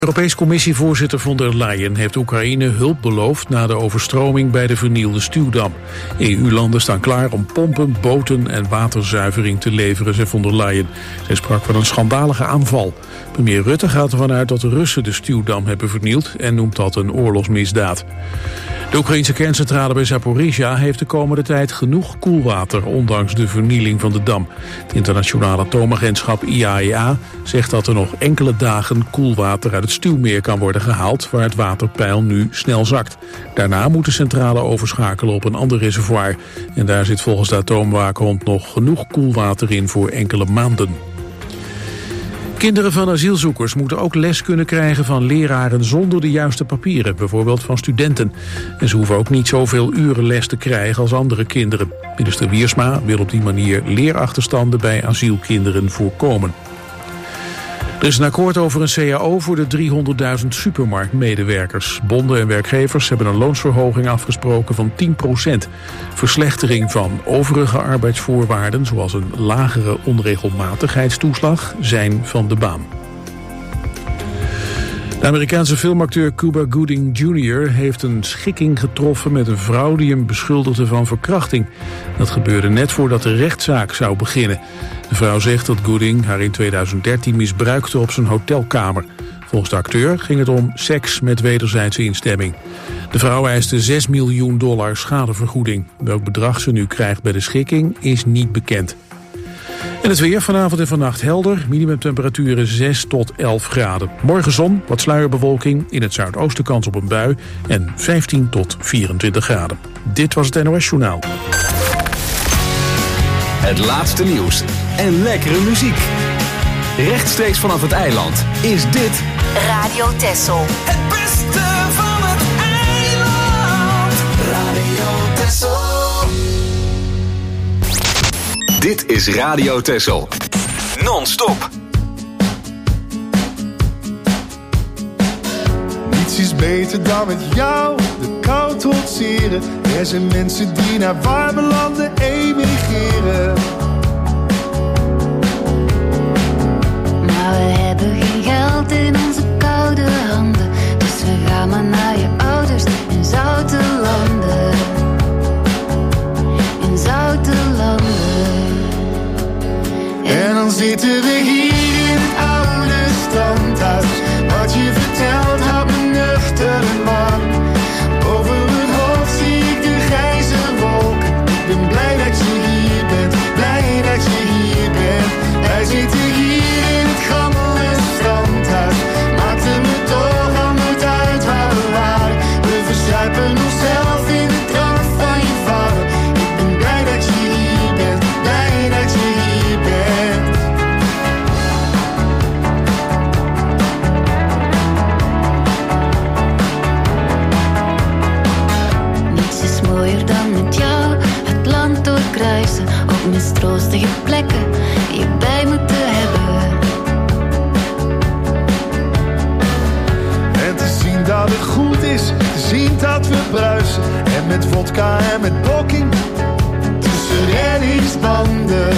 Europese Commissievoorzitter von der Leyen heeft Oekraïne hulp beloofd na de overstroming bij de vernielde Stuwdam. EU-landen staan klaar om pompen, boten en waterzuivering te leveren, zei von der Leyen. Zij sprak van een schandalige aanval. Premier Rutte gaat ervan uit dat de Russen de Stuwdam hebben vernield en noemt dat een oorlogsmisdaad. De Oekraïnse kerncentrale bij Zaporizhzhia heeft de komende tijd genoeg koelwater, ondanks de vernieling van de dam. Het internationale atoomagentschap IAEA zegt dat er nog enkele dagen koelwater uit het Stuwmeer kan worden gehaald, waar het waterpeil nu snel zakt. Daarna moet de centrale overschakelen op een ander reservoir. En daar zit volgens de atoomwaakhond nog genoeg koelwater in voor enkele maanden. Kinderen van asielzoekers moeten ook les kunnen krijgen van leraren zonder de juiste papieren, bijvoorbeeld van studenten. En ze hoeven ook niet zoveel uren les te krijgen als andere kinderen. Minister Wiersma wil op die manier leerachterstanden bij asielkinderen voorkomen. Er is een akkoord over een CAO voor de 300.000 supermarktmedewerkers. Bonden en werkgevers hebben een loonsverhoging afgesproken van 10%. Verslechtering van overige arbeidsvoorwaarden, zoals een lagere onregelmatigheidstoeslag, zijn van de baan. De Amerikaanse filmacteur Cuba Gooding Jr. heeft een schikking getroffen met een vrouw die hem beschuldigde van verkrachting. Dat gebeurde net voordat de rechtszaak zou beginnen. De vrouw zegt dat Gooding haar in 2013 misbruikte op zijn hotelkamer. Volgens de acteur ging het om seks met wederzijdse instemming. De vrouw eiste $6 miljoen schadevergoeding. Welk bedrag ze nu krijgt bij de schikking is niet bekend. En het weer vanavond en vannacht helder. Minimumtemperaturen 6 tot 11 graden. Morgen zon, wat sluierbewolking. In het zuidoosten kans op een bui. En 15 tot 24 graden. Dit was het NOS Journaal. Het laatste nieuws en lekkere muziek. Rechtstreeks vanaf het eiland is dit Radio Texel. Het beste van het eiland. Radio Texel. Dit is Radio Texel. Non-stop. Niets is beter dan met jou de kou trotseren. Er zijn mensen die naar warme landen emigreren. Maar we hebben geen geld in onze koude handen. Dus we gaan maar naar je ouders in zoute landen. In zoute landen. En dan zitten we hier in het oude standhuis. Wat je vertelt houdt me nuchter en warm. Boven mijn hoofd zie ik de grijze wolken. Ik ben blij dat je hier bent, blij dat je hier bent. Wij zitten hier in het gammele standhuis. Maakte me toch al nooit uit waar we waren. We verzuipen onszelf in de drank van je vader. Ik ben blij dat je hier bent, blij dat je hier bent. Niets is mooier dan met jou het land doorkruisen. Op mistroostige plekken je bij moeten hebben. En te zien dat het goed is, te zien dat we bruisen. En met vodka en met blokking tussen reddingsbanden.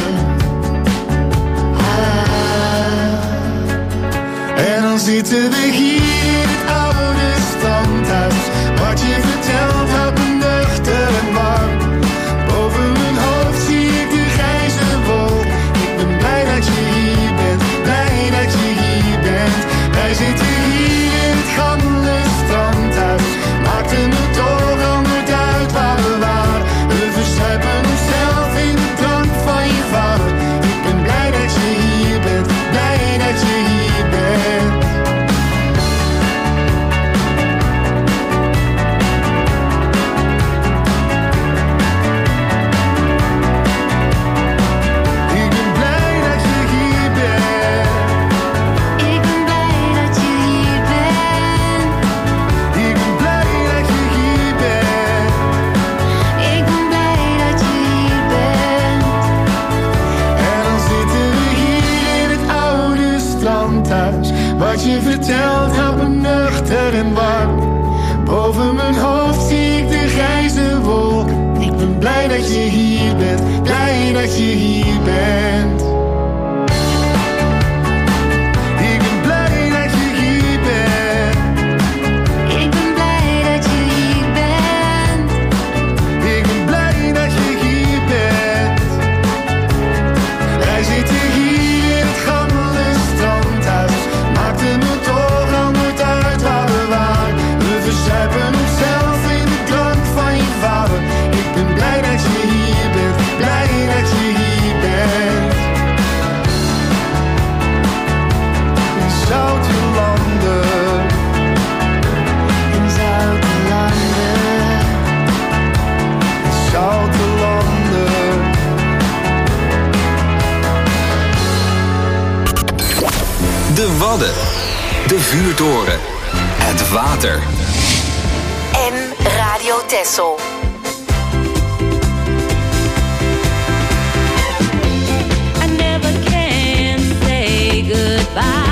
En dan zitten we hier in het oude standhuis. Wat je vertelt houdt me nuchter en warm. Boven mijn hoofd zie ik de grijze wolk. Ik ben blij dat je hier bent, blij dat je hier bent. Wij zitten hier in het gammele standhuis. Maakte me toch al nooit uit waar we waren. We verzuipen onszelf in de drank van je vader. Ik ben blij dat je hier bent, blij dat je hier bent. Ik ben blij dat je hier bent. Ik ben blij dat je hier bent. Ik ben blij dat je hier bent. Ik ben blij dat je hier bent. En dan zitten we hier in het oude strandhuis. Wat je vertelt houdt me nuchter en warm. Boven mijn hoofd zie ik de grijze wolken. Ik ben blij dat je hier bent, blij dat je hier bent. Ik ben blij dat je hier bent. Vuurtoren. Het water. M Radio Texel. I never can say goodbye.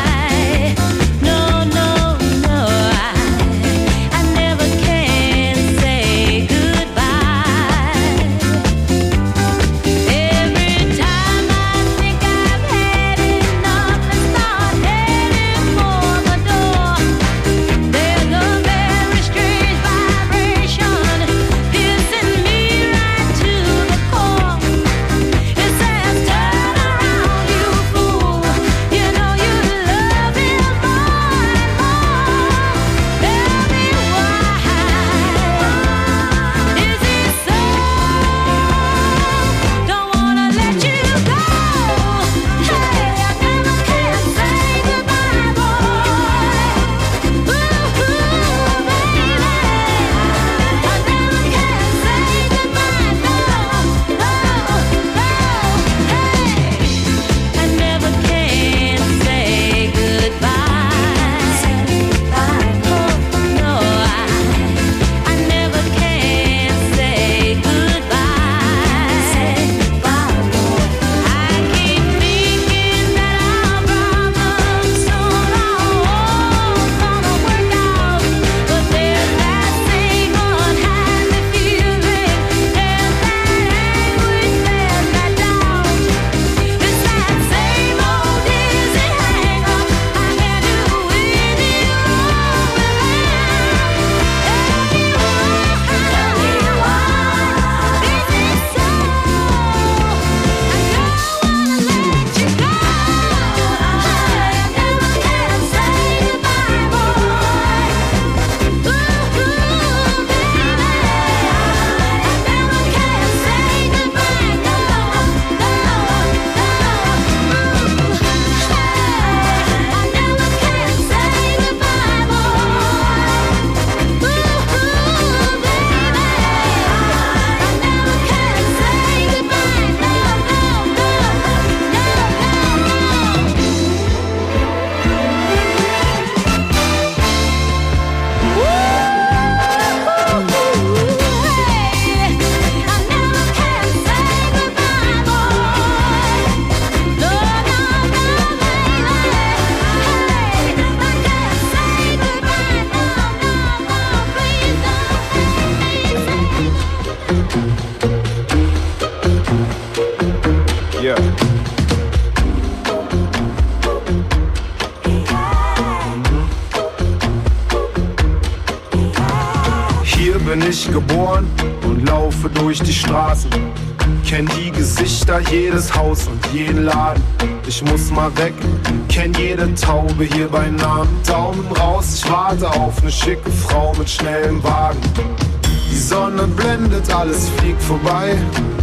Geboren und laufe durch die Straßen. Kenn die Gesichter, jedes Haus und jeden Laden. Ich muss mal weg, kenn jede Taube hier bei Namen. Daumen raus, ich warte auf ne schicke Frau mit schnellem Wagen. Die Sonne blendet, alles fliegt vorbei.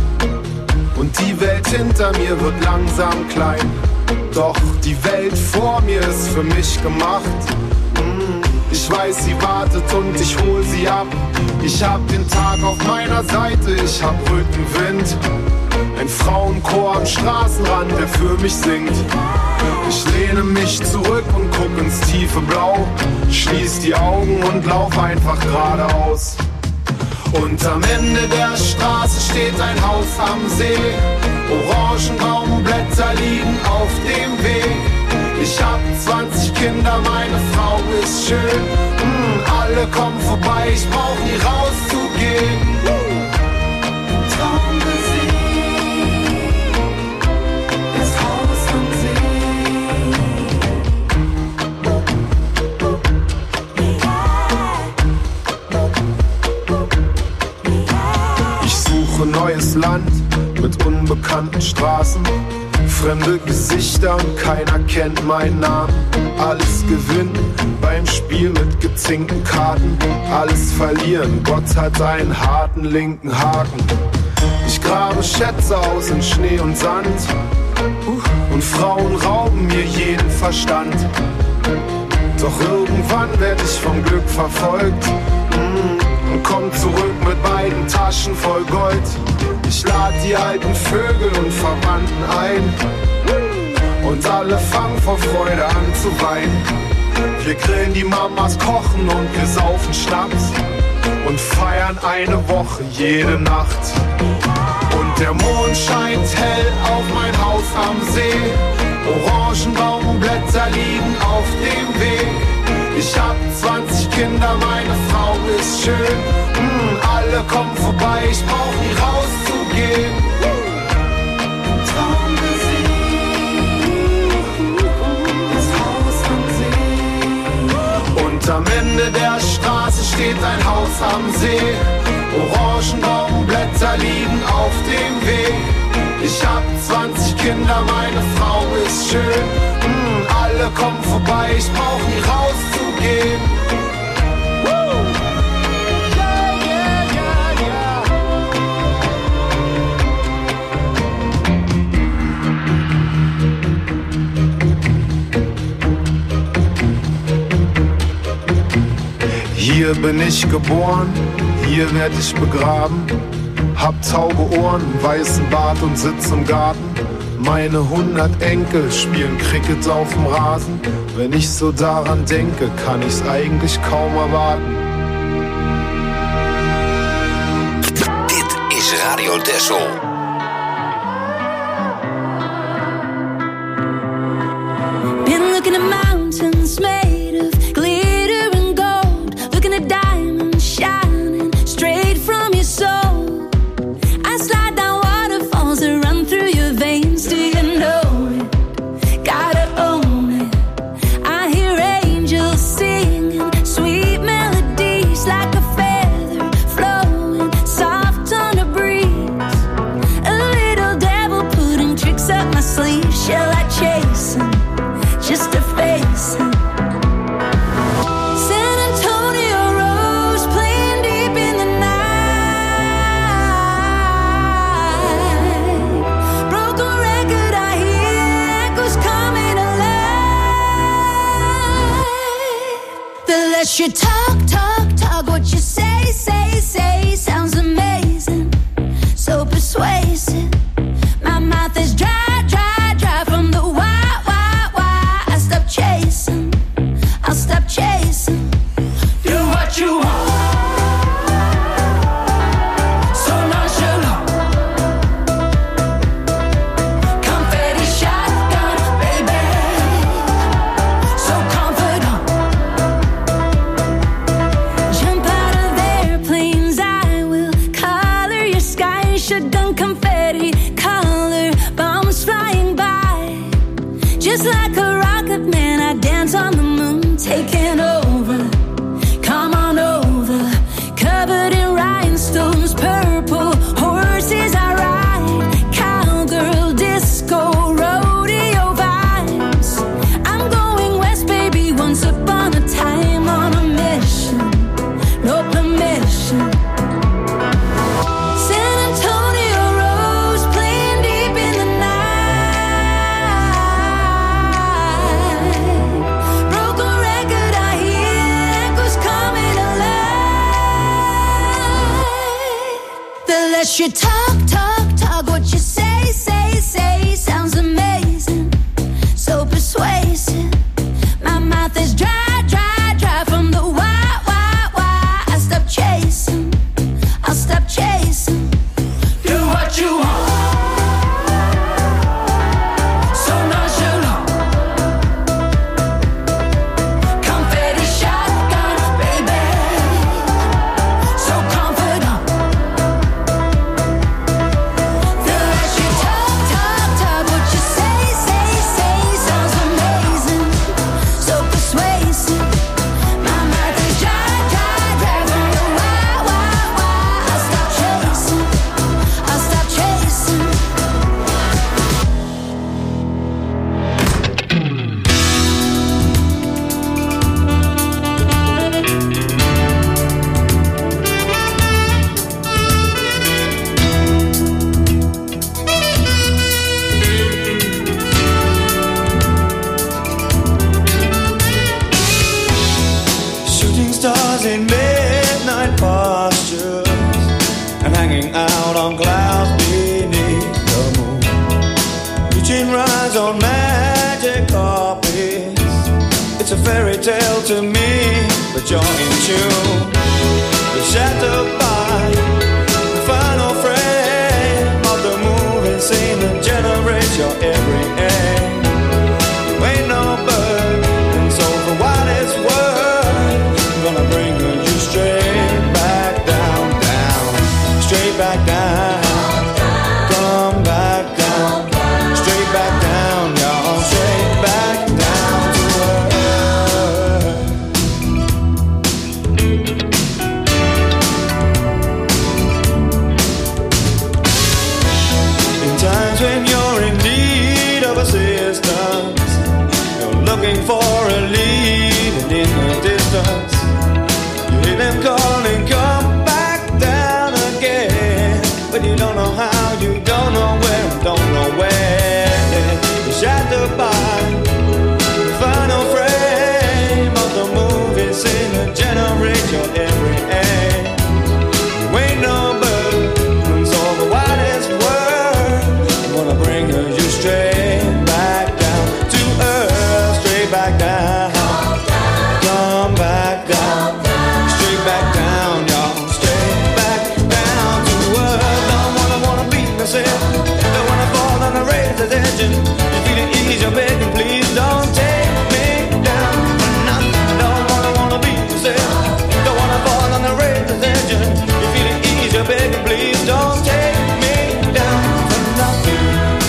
Und die Welt hinter mir wird langsam klein. Doch die Welt vor mir ist für mich gemacht. Ich weiß, sie wartet und ich hol sie ab. Ich hab den Tag auf meiner Seite, ich hab Rückenwind. Ein Frauenchor am Straßenrand, der für mich singt. Ich lehne mich zurück und guck ins tiefe Blau. Schließ die Augen und lauf einfach geradeaus. Und am Ende der Straße steht ein Haus am See. Orangenbaumblätter liegen auf dem Weg. Ich hab 20 Kinder, meine Frau ist schön. Alle kommen vorbei, ich brauch nie rauszugehen. Traummusik, das Haus am See. Ich suche neues Land mit unbekannten Straßen. Fremde Gesichter und keiner kennt meinen Namen. Alles gewinnen beim Spiel mit gezinkten Karten. Alles verlieren, Gott hat einen harten linken Haken. Ich grabe Schätze aus in Schnee und Sand. Und Frauen rauben mir jeden Verstand. Doch irgendwann werd ich vom Glück verfolgt. Und komm zurück mit beiden Taschen voll Gold. Ich lad die alten Vögel und Verwandten ein. Und alle fangen vor Freude an zu weinen. Wir grillen, die Mamas kochen und wir saufen Schnaps und feiern eine Woche jede Nacht. Und der Mond scheint hell auf mein Haus am See. Orangenbaumblätter liegen auf dem Weg. Ich hab 20 Kinder, meine Frau ist schön. Alle kommen vorbei, ich brauch nie rauszugehen. Das Haus am See. Und am Ende der Straße steht ein Haus am See. Orangenbaumblätter liegen auf dem Weg. Ich hab 20 Kinder, meine Frau ist schön. Alle kommen vorbei, ich brauch nie rauszugehen. Hier bin ich geboren, hier werd ich begraben. Hab taube Ohren, weißen Bart und sitz im Garten. Meine 100 Enkel spielen Cricket auf dem Rasen. Wenn ich so daran denke, kann ich's eigentlich kaum erwarten. Dit is Radio Texel. Been looking at mountains made of glitter and gold, looking at diamonds shining straight from your soul. I slide down waterfalls that run through your veins. Do you know it? Gotta own it. I hear angels singing sweet melodies like a feather flowing soft on a breeze. A little devil putting tricks up my sleeve. Shall I chase him just to face him? San Antonio Rose playing deep in the night. Broken record, I hear echoes coming alive. The less you talk, talk, talk, what you say, say, say sounds amazing, so persuasive. My mouth is dry, dry, dry from the why, why. I stop chasing, I'll stop chasing. Do what you want. So nonchalant. Confetti shotgun, baby. So confident. Jump out of airplanes, I will color your sky. Shotgun confetti, color bombs flying by. Just like a rocket man, I dance on the moon, taking over. Come on over, covered in rhinestones, purple horses I ride. Cowgirl, disco, rodeo vibes. I'm going west, baby, once upon a time on a mission, no permission. San Antonio Rose playing deep in the night. Broken record, I hear echoes coming alive. The less you talk, talk, talk, what you say, say, say sounds amazing, so persuasive. My mouth is dry, dry, dry from the why, why. I stop chasing, I'll stop chasing. Do what you want. So nonchalant. Confetti shotgun, baby. So confident. The less you talk, talk, talk, what you say, say, say sounds amazing, so persuasive. My mouth is dry, dry, dry from the why. I'll stop chasing, I'll stop chasing. Shooting stars in midnight postures and hanging out on clouds beneath the moon. Reaching rides on magic carpets. It's a fairy tale to me, but you're in tune. You're shattered by the final frame of the moving scene that generates your every aim. You ain't no bird, and so for what it's worth, I'm gonna bring you straight back down, down, straight back down. Come back down, straight back down, y'all, straight back down to earth. In times when you're in need of assistance, you're looking for a lead, and in the distance you hear them calling, come back down again. But you don't know how, you don't know where, don't know when. You're shattered by the final frame of the movie scene that generates your every aim. You ain't no bird, and so for what it's worth, I'm gonna bring you straight back down to earth, straight back down. Come back down, straight back down, y'all, straight back down to earth. Don't wanna beat myself, don't wanna fall on the razor's edge. You feel it ease, you're begging, please don't take me down for nothing. Don't wanna beat myself, don't wanna fall on the razor's edge. You feel it ease, you're begging, please don't take me down for nothing.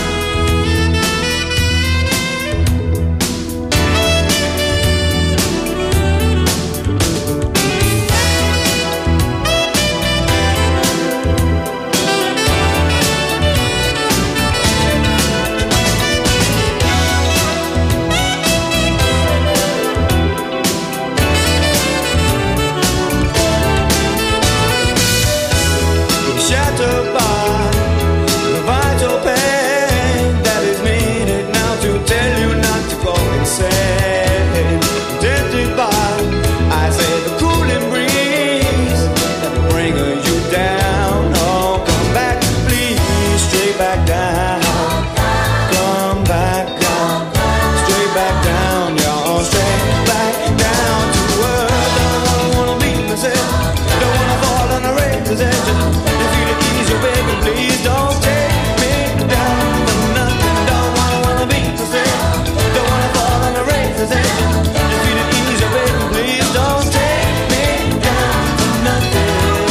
Shattered by the vital pain that is needed now to tell you not to go insane. Tempted by, I say, the cooling breeze that will bring you down. Oh, come back, please, straight back down. Come back down, straight back down, y'all, straight back down to earth. Don't wanna beat myself, don't wanna fall on the razor's edge. Baby, please don't take me down for nothing. Don't wanna beat myself, don't wanna fall on the razor's edge. Just feel it easy, baby, please don't take me down for nothing.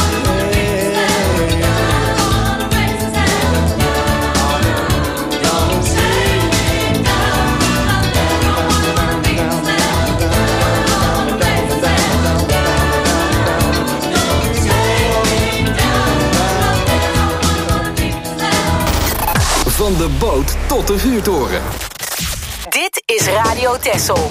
Van de boot tot de vuurtoren. Dit is Radio Texel.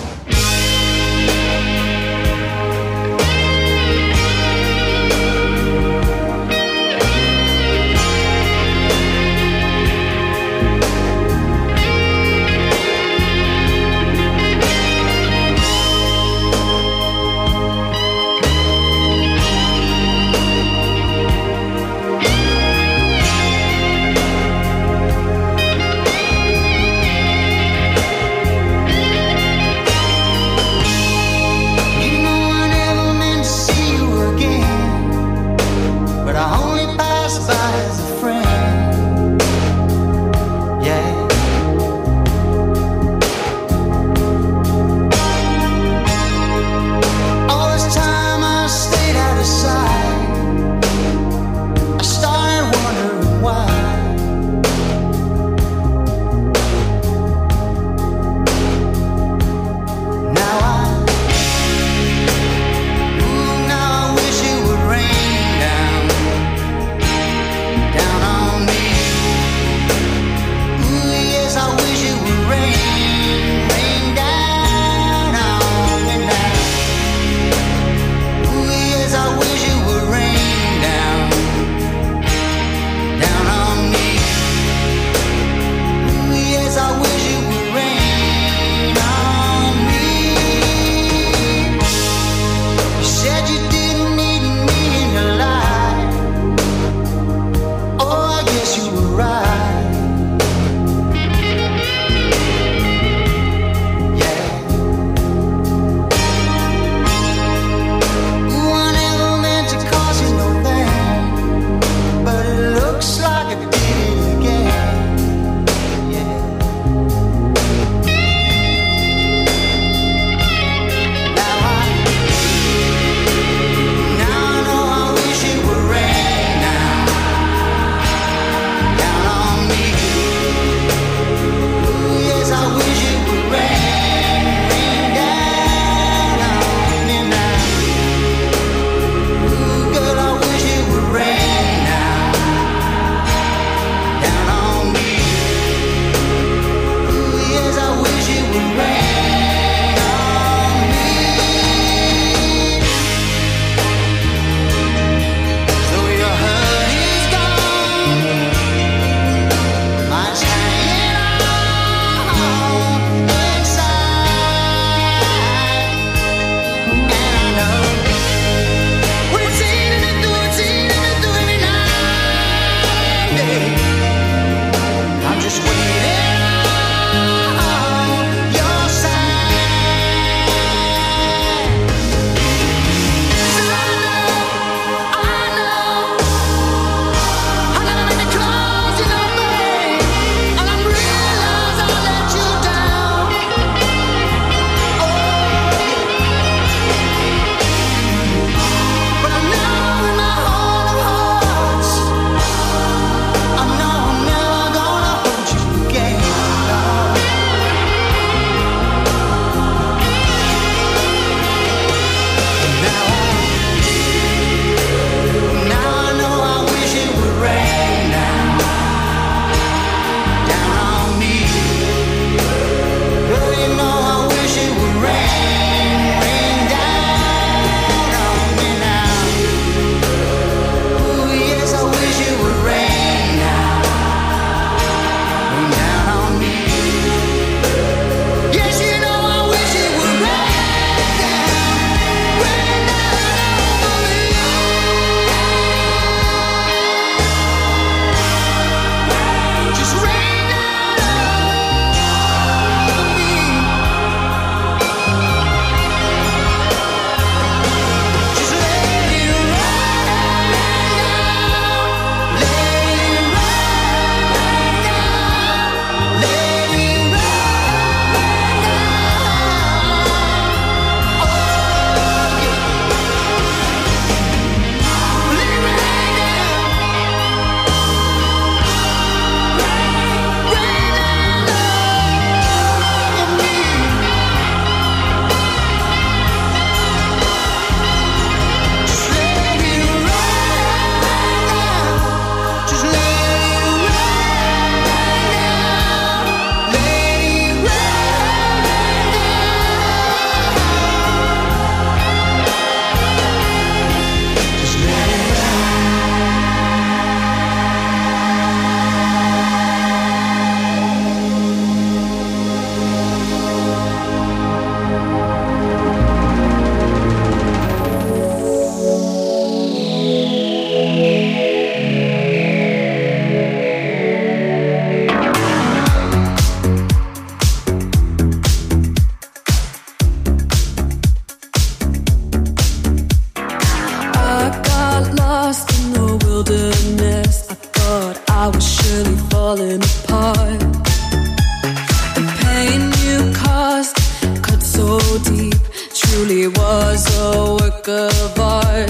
wilderness, I thought I was surely falling apart. The pain you caused cut so deep, truly was a work of art.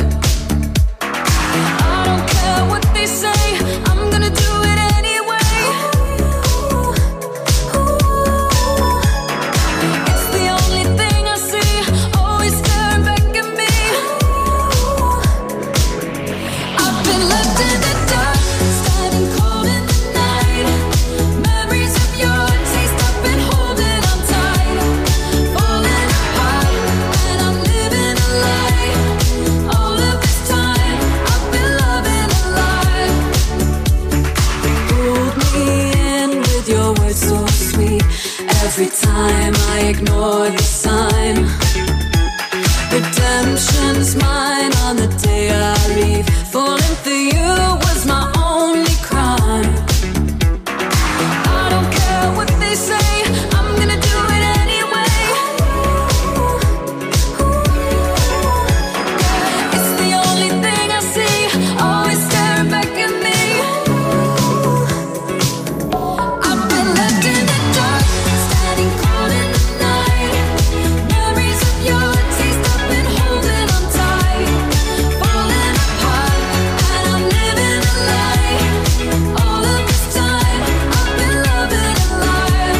I don't care what they say, I'm gonna do it anyway. It's the only thing I see, always staring back at me. I've been left in the dark, standing cold in the night. Memories of your taste, I've been holding on tight. Falling apart, and I'm living a lie. All of this time, I've been loving a lie. Pulled me in with your words so sweet. Every time I ignore the sign. Redemption's mine on the day I leave. Falling for you was my only crime. I don't care what they say, I'm gonna do it anyway. It's the only thing I see, always staring back at me. I've been left in the dark, standing cold in the night. Memories of your taste, I've been holding on tight. Falling apart, and I'm living a lie. All of this time, I've been loving a lie.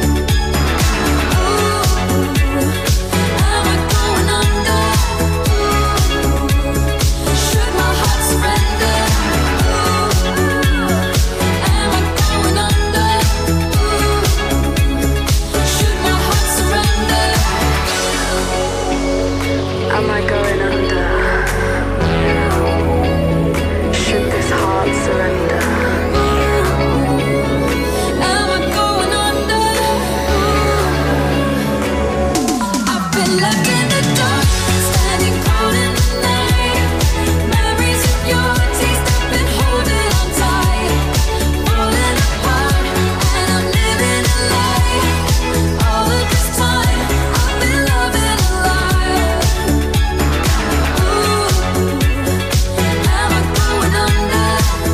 Ooh, am I going under? Should my heart surrender? Am I going under? Should my heart surrender? Am I going under? Should this heart surrender? Am I going under? I've been left in the dark, standing cold in the night. Memories of your taste, I've been holding on tight. Falling apart, and I'm living a lie. All of this time, I've been loving a lie. Ooh, am I going under?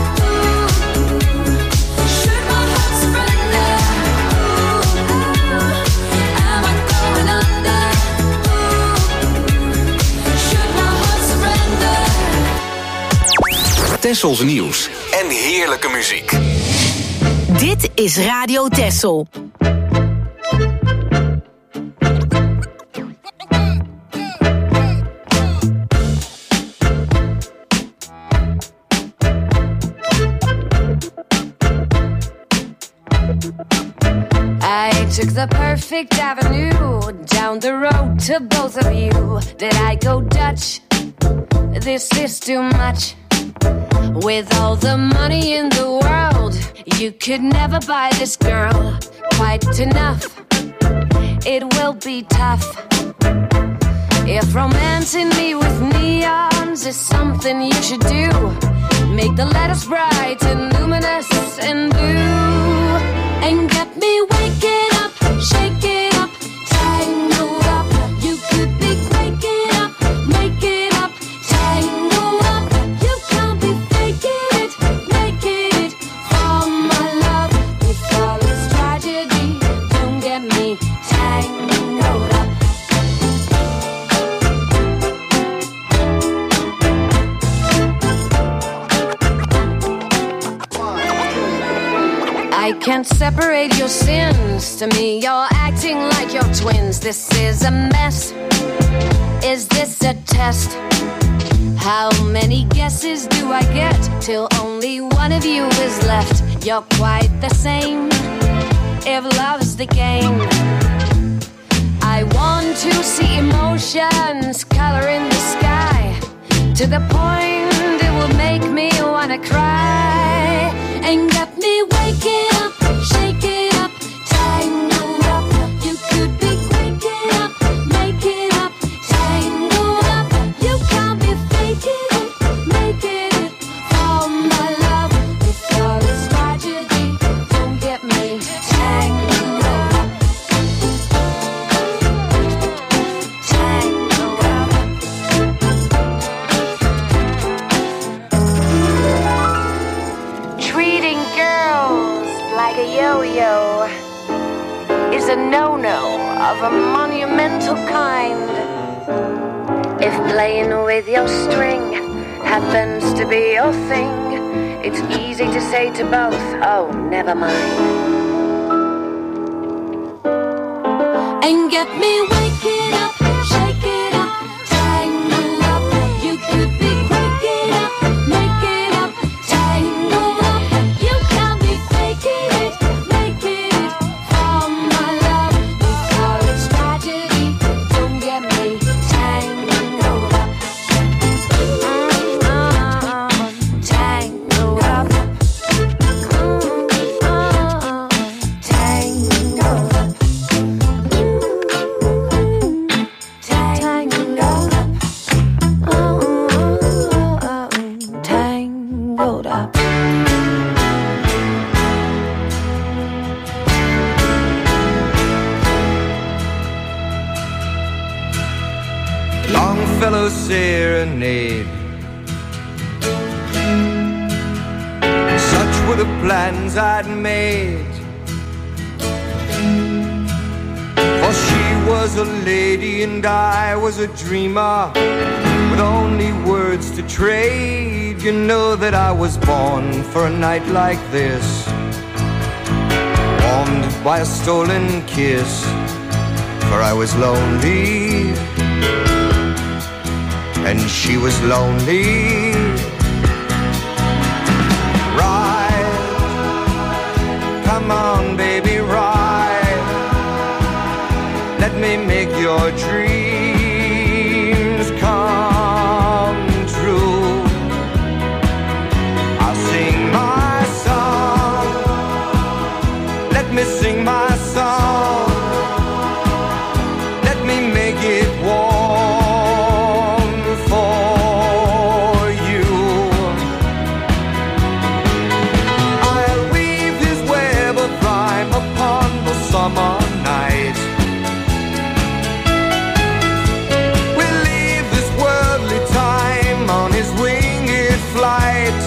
Should my heart surrender? Am I going under? Should my heart surrender? Tessels nieuws en heerlijke muziek. Dit is Radio Tessel. I took the perfect avenue down the road to both of you. Did I go Dutch? This is too much. With all the money in the world, you could never buy this girl quite enough. It will be tough. If romancing me with neons is something you should do, make the letters bright and luminous and blue, and get me waking up, shaking up, tangled up. You could be waking up, making up, tangled up. You can't be faking it, making it for my love. With all this tragedy, don't get me tangled up. I can't separate your sins. To me, you're acting like you're twins. This is a mess. Is this a test? How many guesses do I get till only one of you is left? You're quite the same, if love's the game. I want to see emotions color in the sky, to the point it will make me wanna cry, and get me waking up, shaking up, tangled up. You could be waking up, making up, tangled up. You can't be faking it, making it for my love. With all this tragedy, don't get me tangled up, tangled up. of a monumental kind. If playing with your string happens to be your thing, it's easy to say to both, oh, never mind. And get me waking up, shake it up, tangle up. You could be quaking up, make it up, tangle up. You can be faking it, making it for my love. Before it's tragedy, don't get me tangled up. Tangled up. Tangled up. Tangled up. Longfellow serenade. Such were the plans I'd made. For she was a lady and I was a dreamer, with only words to trade. You know that I was born for a night like this, warmed by a stolen kiss. For I was lonely and she was lonely. Ride, come on baby, ride. Let me make your dreams come true. I'll sing my song, let me sing my song. Let me make it warm for you. I'll weave this web of rhyme upon the summer night. We'll leave this worldly time on his winged flight.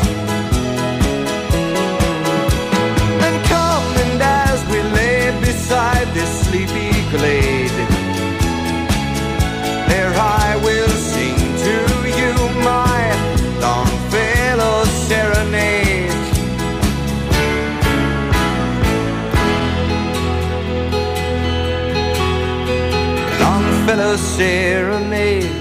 And come, and as we lay beside this sleepy glade, there I will sing to you my Longfellow serenade. Longfellow serenade.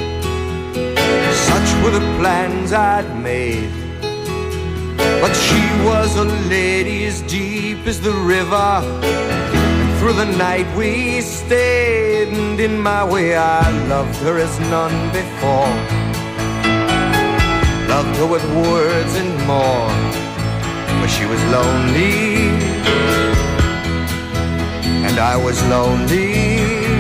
Such were the plans I'd made. But she was a lady as deep as the river. Through the night we stayed, and in my way I loved her as none before. Loved her with words and more, for she was lonely, and I was lonely.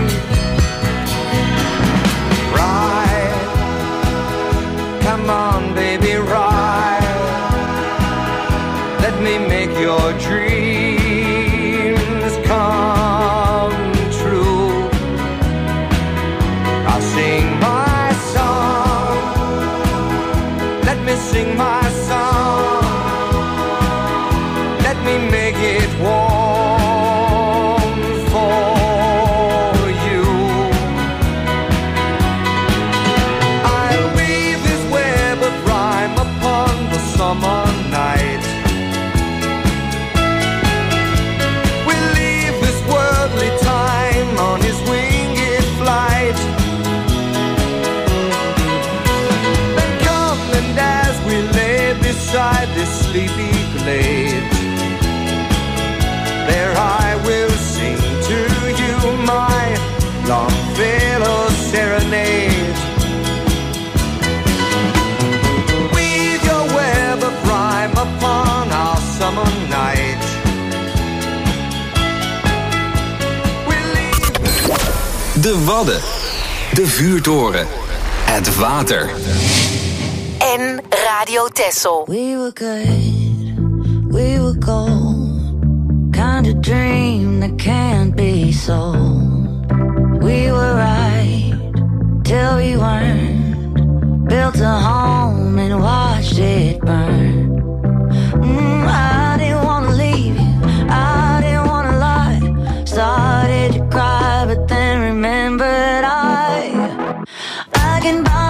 Ride, come on baby, ride. Let me make your dreams come true. I'll sing my song, let me sing my song. Let me make it warm for you. I'll weave this web of rhyme upon the summer night. Time on his winged flight. Then come, and as we lay beside this sleepy glade, there I will sing to you my Longfellow serenade. Weave your web of rhyme upon our summer night. De Wadden, de Vuurtoren, het water. En Radio Texel. We were good, we were gold. Kind of dream that can't be sold. We were right till we weren't. Built a home and watched it burn. I didn't wanna leave you, I didn't wanna lie. Started to cry, but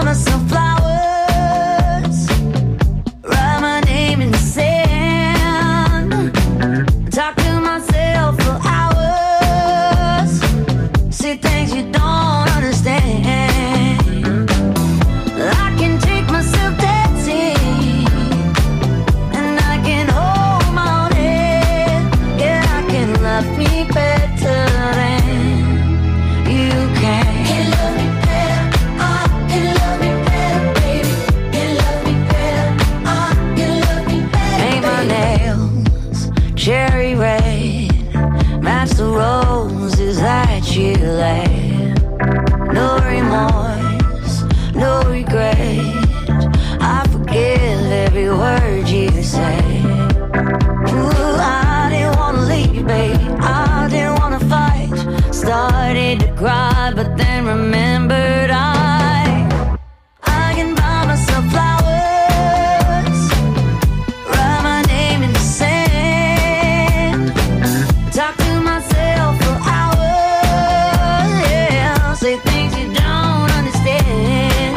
myself flowers, write my name in the sand, talk to myself for hours, see things you don't understand. I can take myself dancing, and I can hold my own head. Yeah, I can love me better than you can. Can love me better, can love me better, baby. Can love me better, can love me better. Paint my nails cherry red, match the roses that you laid. No remorse, no regret. I forgive every word you say. Ooh, I didn't wanna leave, baby. I didn't wanna fight. Started to cry, but then remembered I can buy myself flowers, write my name in the sand, talk to myself for hours. Yeah, say things you don't understand.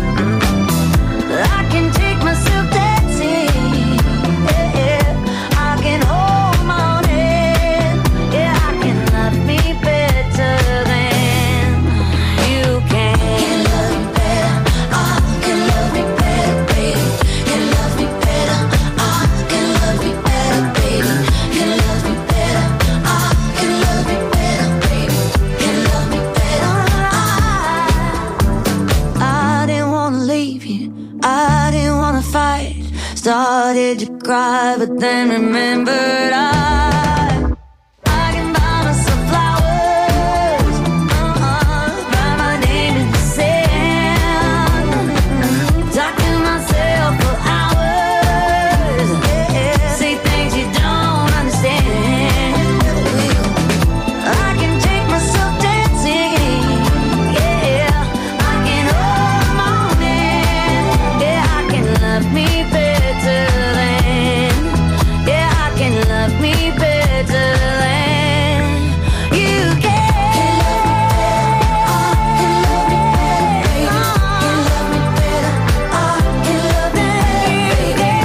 I can take myself dancing. Yeah, I can hold my own head. Yeah, I can love me better than you can. Can love me better, can love me better, baby. Can love me better, can love me better, baby. Can love me better, can love me better, baby. Can love me better. I didn't wanna leave you, I didn't wanna fight. Started to cry, but then remembered I can buy myself flowers, write my name in the sand, talk to myself for hours. Yeah, say things you don't understand. I can take myself dancing. Yeah, I can hold my own hand. Yeah, I can love me better than. Yeah, I can love me better than you can. Can love me better, can love me better,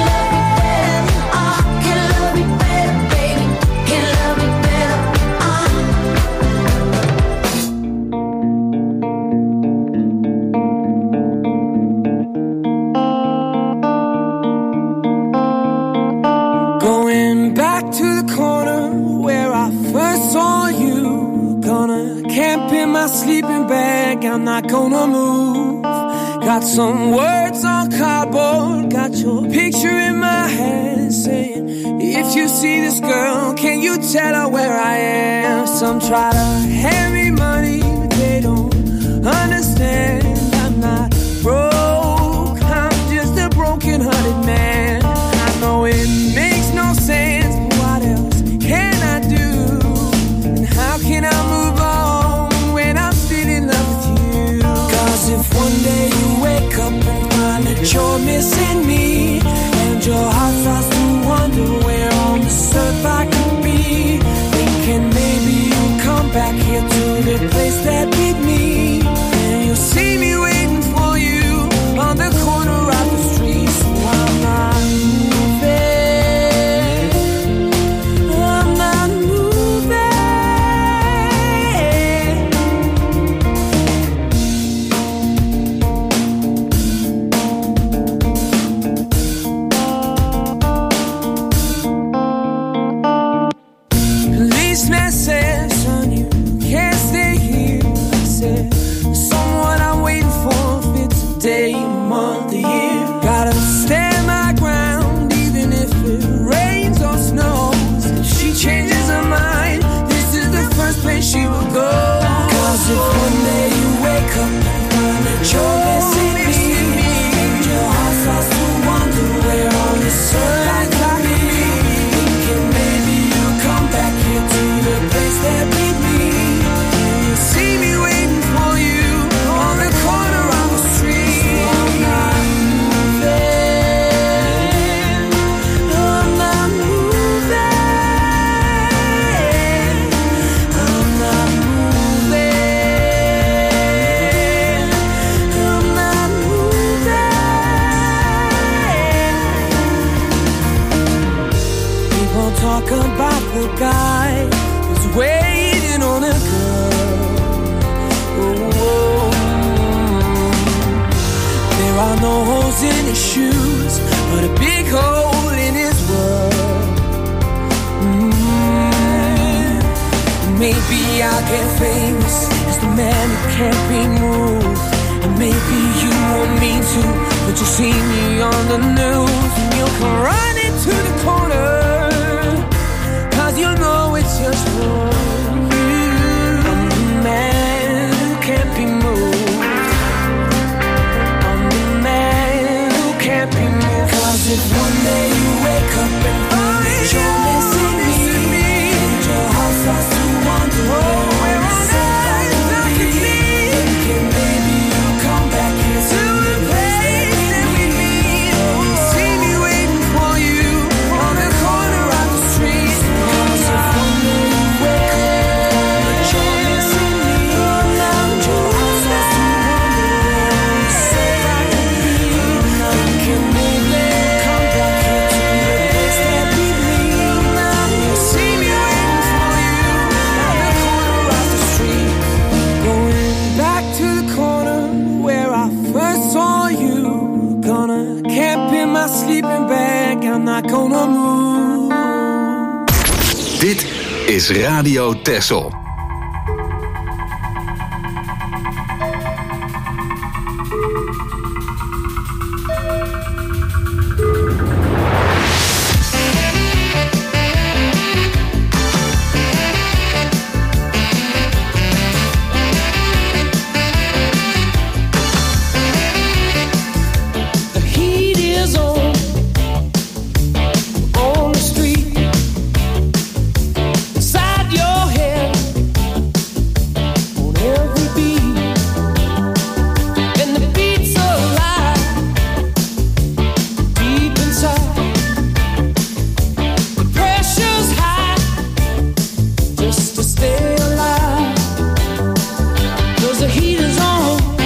can love me better, baby. Can love me better, Going back to the corner where I first saw you. Gonna camp in my sleeping bag, I'm not gonna move. Got some words on cardboard, got your picture in my hand, saying, if you see this girl, can you tell her where I am? Some try to hand me money, but they don't understand. I'm not broke, I'm just a broken-hearted man. I know it makes no sense, but what else can I do? And how can I move on when I'm still in love with you? 'Cause if one day you wake up and find that you're missing me, and your heart starts to wonder where on this earth I could be, thinking maybe you'll come back here to the place that beat me, and you'll see me waiting for you on the corner of the street. So I'm not moving, I'm not moving. are no holes in his shoes, but a big hole in his world. Maybe I'll get famous as the man who can't be moved. And maybe you want me to, but you'll see me on the news. And you'll come running to the corner, 'cause you know it's just for you. I'm the man who can't be moved. I'm the man who can't be moved. 'Cause if one day you wake up and find that you're missing me, and your heart starts to wonder where on earth I could be, then maybe you'll come back here to the place that we meet. You see me waiting for you on the corner of the street. 'Cause if one day you wake up and you're missing me, and your heart starts to wonder where I could be, then can maybe come back here to the place that we meet. You see me waiting for you on the corner of the street. Going back to the corner where I first saw you. Gonna camp in my sleeping bag, I'm not gonna move. Dit is Radio Texel. The heat is on the street, inside your head, on every beat, and the beat's alive, deep inside. The pressure's high, just to stay alive, 'cause the heat is on.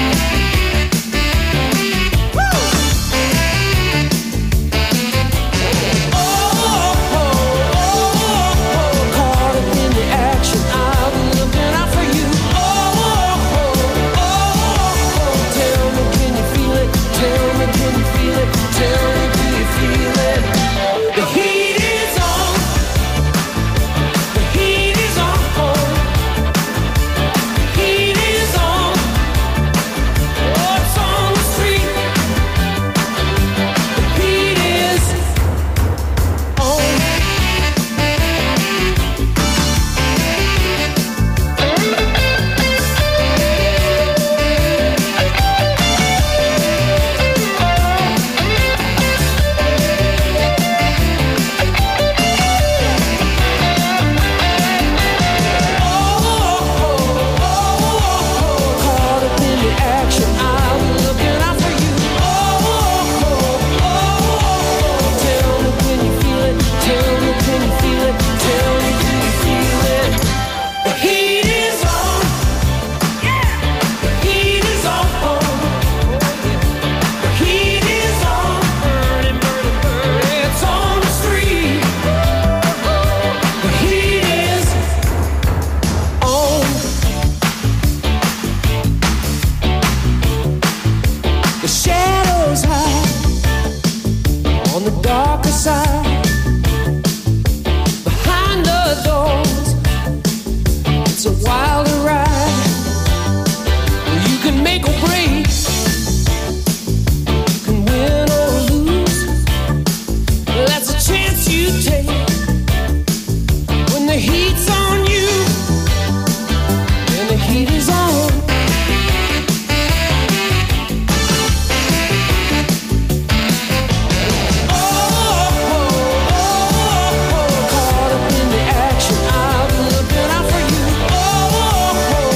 Caught up in the action, I'll be looking out for you. Tell me, can you feel it? Tell me, can you feel it? Tell me, do you feel it? The heat is on. The heat is on. The heat is on. Oh, it's on the street. The heat is on. Caught up in the action, I'll be looking out for you. Tell me, can you feel it? Tell me, can you feel it? Tell me, do you feel it? The heat is on. The heat is on. The heat is on. Burning, burning, burning. It's on the street. The heat is on. The shadows hide on the darker side. Behind the doors, it's a wilder ride. You can make or break, can win or lose. That's a chance you take when the heat's on you, and the heat is on. Caught up in the action, I'll be looking out for you.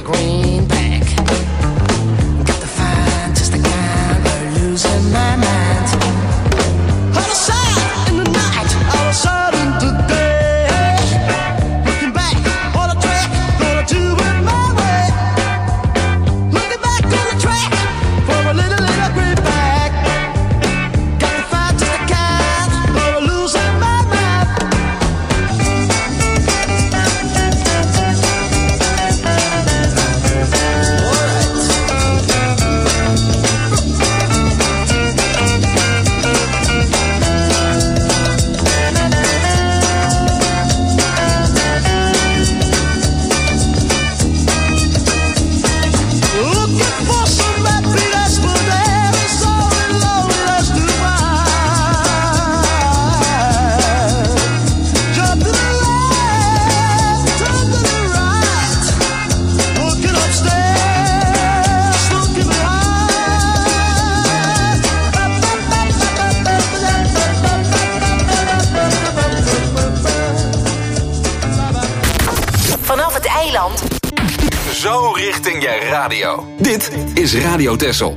greenback. Got to find just the kind of losing my mind. Out of sight in the night, out of sight in the day. Looking back on the track, gonna do it my way. Looking back on the track for a little greenback. Got to find just the kind of losing my mind. Looking for some happiness, but there is so loneliness to find. Jump to the left, turn to the right. Looking upstairs, looking behind. Vanaf het eiland. Zo richting je radio. Dit is Radio Texel.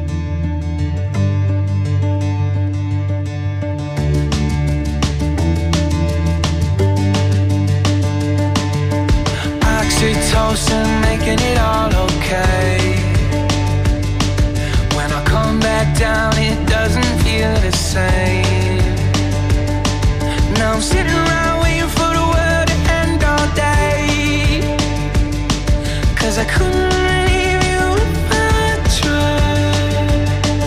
Oxytocin making it all okay. When I come back down, it doesn't feel the same. Now I'm sitting around waiting for the world to end all day. 'Cause I couldn't leave you if I tried.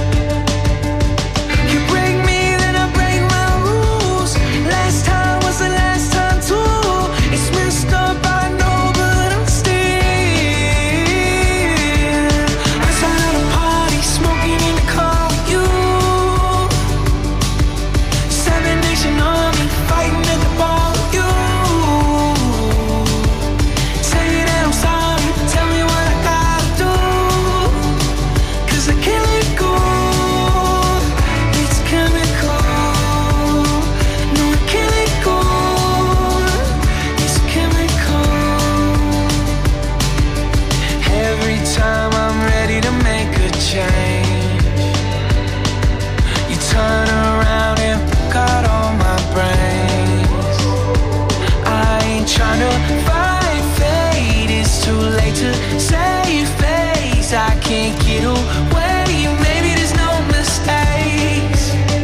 You break me, then I break my rules. Last time was the last time too. It's messed up, I know, but I'm still outside at a party, smoking in the car with you. 7 Nation Army fighting at the bar with you. Say that I'm sorry, tell me what I gotta do. 'Cause I can't let go. It's chemical. No, I can't let go. It's chemical. Every time I'm ready to make a change, you turn around and pick out all my brains. I ain't trying to fight fate, it's too late to save face. I can't get away, maybe there's no mistakes.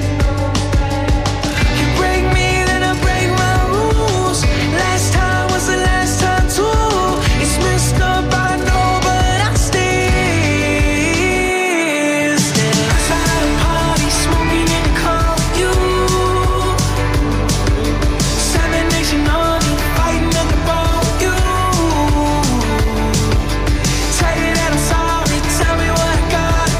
You break me, then I break my rules. Last time was the last time too. It's messed up, I know, but I'm still outside at a party, smoking in the car with you. 7 Nation Army fighting at the bar with you. Tell you that I'm sorry, tell me what I gotta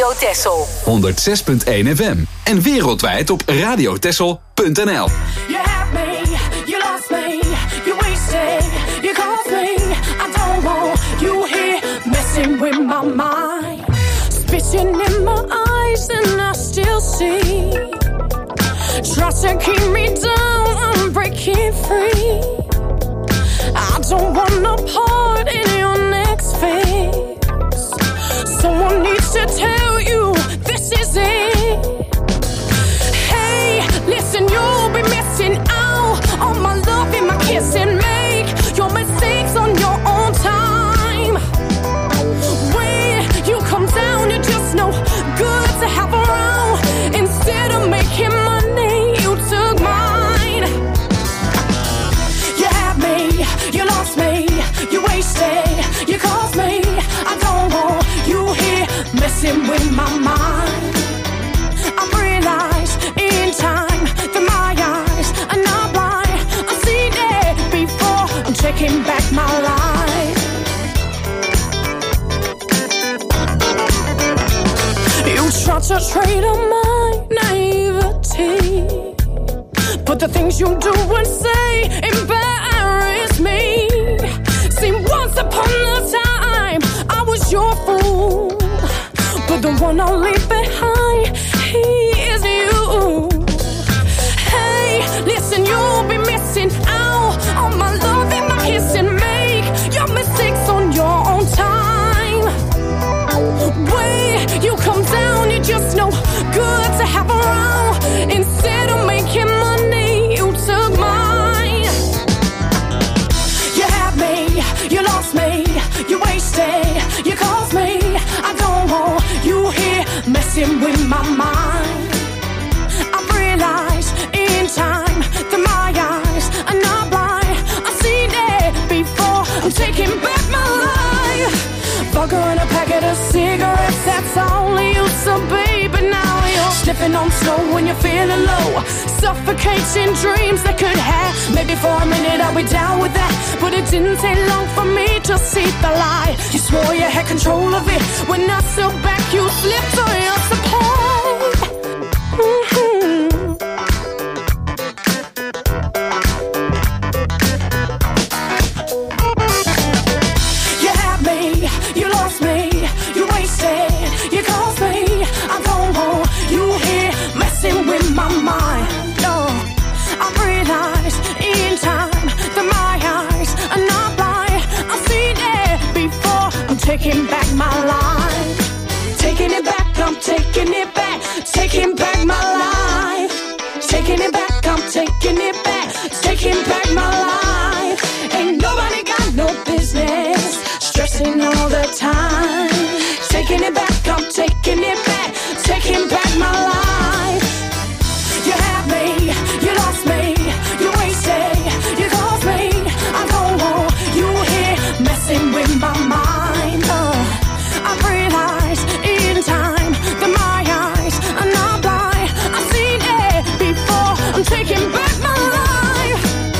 Radio Texel. 106.1 FM. En wereldwijd op radiotexel.nl. You had me, you lost me, you wasted, you caused me. I don't want you here messing with my mind. Spitting in my eyes and I still see. Try to keep me down, I'm breaking free. I don't want no part in your next phase. Someone needs to tell you this is it. Hey, listen, you'll be missing out on my love and my kiss and make your mistakes on your own time. When you come down, you're just no good to have around. Instead of making money, you took mine. You had me, you lost me, you wasted, you caused me. I don't want you here messing with my mind. I realized in time that my eyes are not blind. I've seen it before, I'm taking back my life. You try to trade on my naivety, but the things you do and say embarrass me. See, once upon a time I was your fool, but the one I'll leave behind, he is you. Hey, listen, you'll be missing out on my love and my kiss and make your mistakes on your own time. When you come down, you're just no good to have around. Instead of making money, you took mine. You had me, you lost me, you wasted, you caused me. I don't want you here messing with my mind. I've realized in time that my eyes are not blind. I've seen it before, I'm taking back my life. Vodka and a packet of cigarettes, that's all you used to be. But now you're sniffing on snow when you're feeling low, suffocating dreams that could have. Maybe for a minute I'll be down with that, but it didn't take long for me to see the lie. You swore you had control of it. When I stood back, you slipped on your supply. You had me, you lost me, you wasted, you caused me. I don't want you here messing with my mind. No, I realized in time that my eyes are not blind. I've seen it before, I'm taking back my life. Taking it back, I'm taking it back. Taking back my life. Taking it back, I'm taking it back. Taking back my life. Ain't nobody got no business stressing all the time. Taking it back, I'm taking it back. Taking back my life. You had me, you lost me, you wasted, you caused me. I don't want you here messing with my mind. I've realized in time that my eyes are not blind. I've seen it before, I'm taking back my life.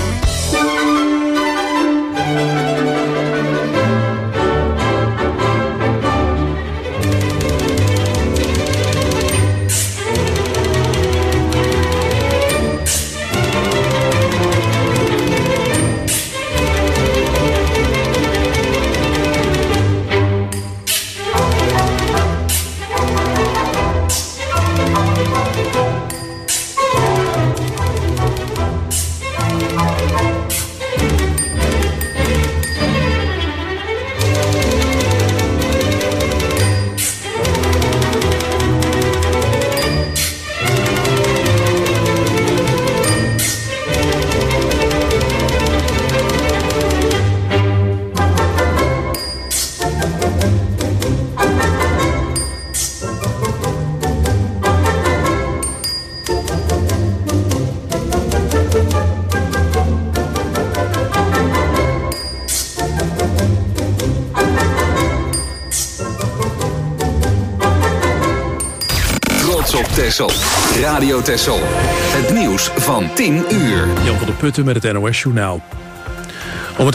Texel. Radio Texel. Het nieuws van 10 uur. Jan van der Putten met het NOS Journaal.